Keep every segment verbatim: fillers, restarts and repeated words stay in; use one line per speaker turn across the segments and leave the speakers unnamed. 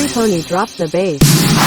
pony dropped the bass.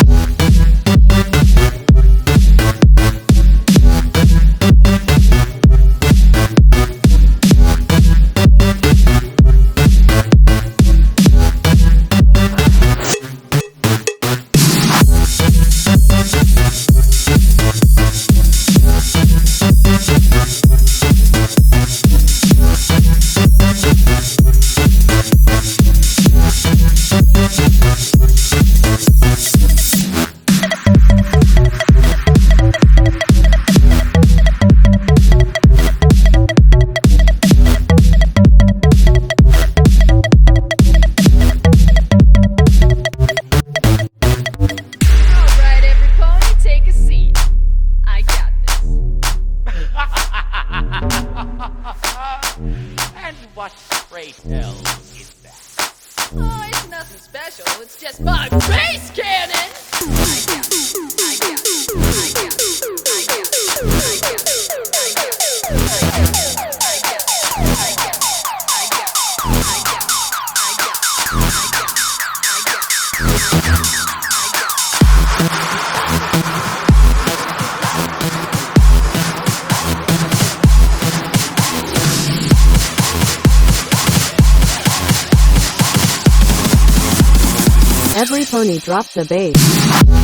And what, pray tell, is that?
Oh, it's nothing special. It's just my bass cannon! I got it. I got it. I got it. I got it. I got it. I got it. I got it. I got it. I got it. I got it. I got it. I got it. I got it.
Every pony dropped the bass.